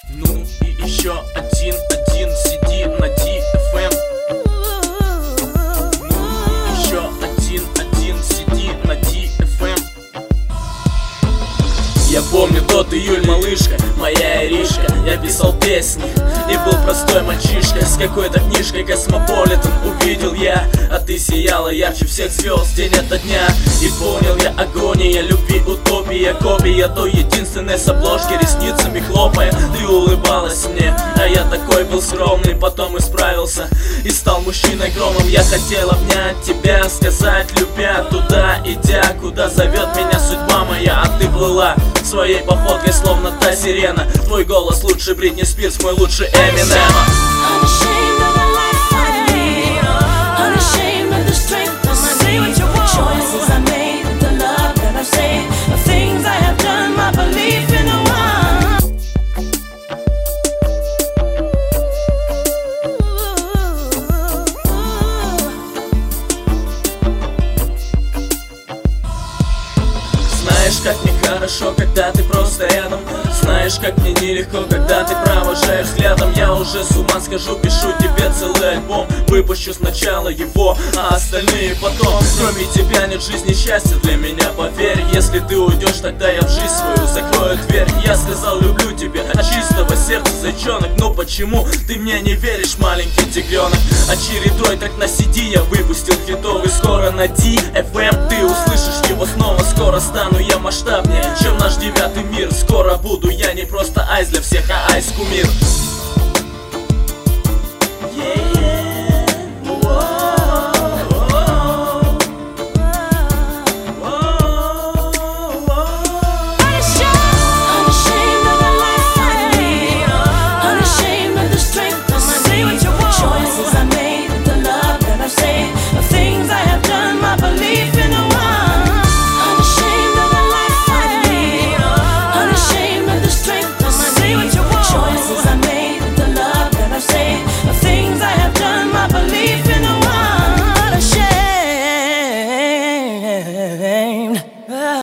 Ну и еще один сиди на DFM. Ну и еще один сиди на DFM. Я помню тот июль, малышка, моя Иришка. Я писал песни и был простой мальчишка. С какой-то книжкой Космополитен увидел я, а ты сияла ярче всех звезд день ото дня. И понял я, агония любви, утопия, копия той единственной с обложки, ресницами хлопая. Ты улыбалась мне, а я такой был скромный. Потом исправился и стал мужчиной громом. Я хотел обнять тебя, сказать любя, туда идя, куда зовет меня судьба моя. А ты плыла своей походкой, словно та сирена. Твой голос лучше Бритни Спирс, мой лучший Эминем. Знаешь, как мне хорошо, когда ты просто рядом. Знаешь, как мне нелегко, когда ты провожаешь взглядом. Я уже с ума схожу, пишу тебе целый альбом. Выпущу сначала его, а остальные потом. Кроме тебя нет жизни счастья для меня, поверь. Если ты уйдешь, тогда я в жизнь свою закрою дверь. Я сказал люблю тебя от чистого сердца, зайчонок. Но почему ты мне не веришь, маленький тигренок? Очередной трек на CD я выпустил хитовый. Скоро на DFM ты услышишь его снова. Скоро стану я масштабнее, чем наш 9-й мир. Скоро буду я не просто айс для всех, а айс кумир.